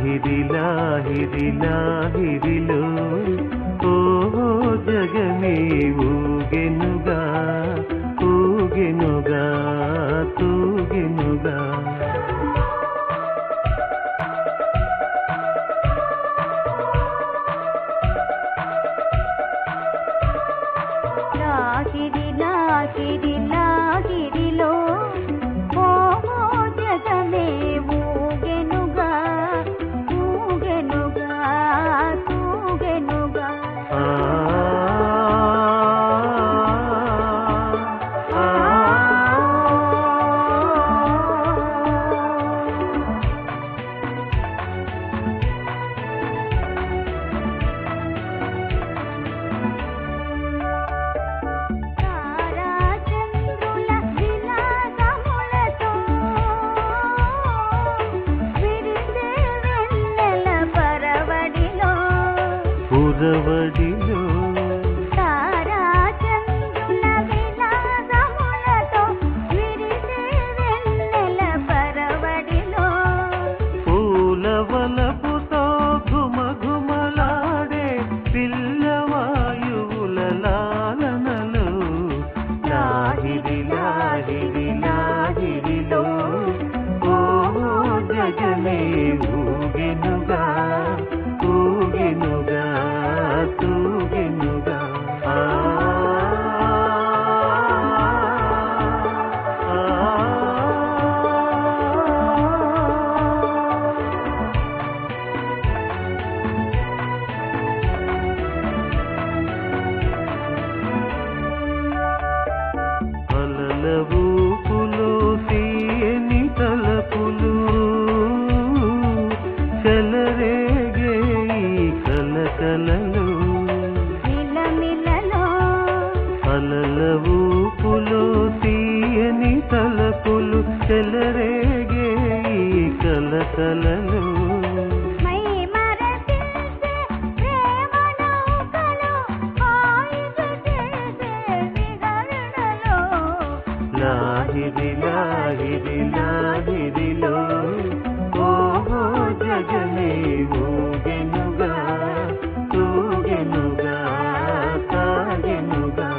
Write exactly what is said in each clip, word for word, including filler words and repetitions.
లాహిరి లాహిరి లాహిరిలో ఓ జగమే ఊగెనుగా ఊగెనుగా తూగెనుగా. లాహిరి లాహిరి లాహిరిలో ఓ జగమే ఊగెనుగా ఊగెనుగా తూగెనుగా. పురవడిలో తారా చంద్రుల విలాసములతో విరిసే వెన్నెల పరవడిలో పూలవలపుతో ఘుమఘుమలాడే పిల్లవాయువుల లాలనలో లాహిరి లాహిరి లాహిరిలో ఓ జగమే ఊగెనుగా ఊగెనుగా తూగెనుగా. అలల ఊపులో తీయని తలపులు చెలరేగే కలకలలో మిలమిలలో అలల ఊపులో తీయని తలపులు చెలరేగే కలకలలో మై మరపించే ప్రేమ నౌకలో హాయిగా చేసే విహరణలో లాహిరి లాహిరి లాహిరిలో ఓ జగమే ఊగెనుగా తూగెనుగా తాగెనుగా.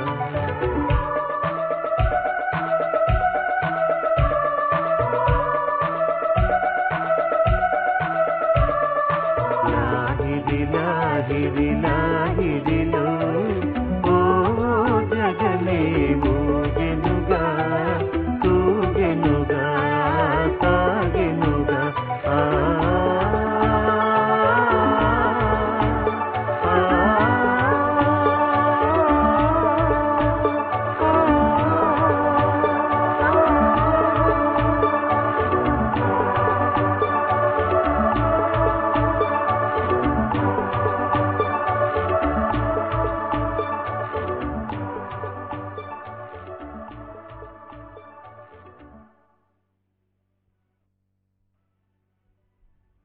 లాహిరి లాహిరి లాహిరిలో ఓ జగమే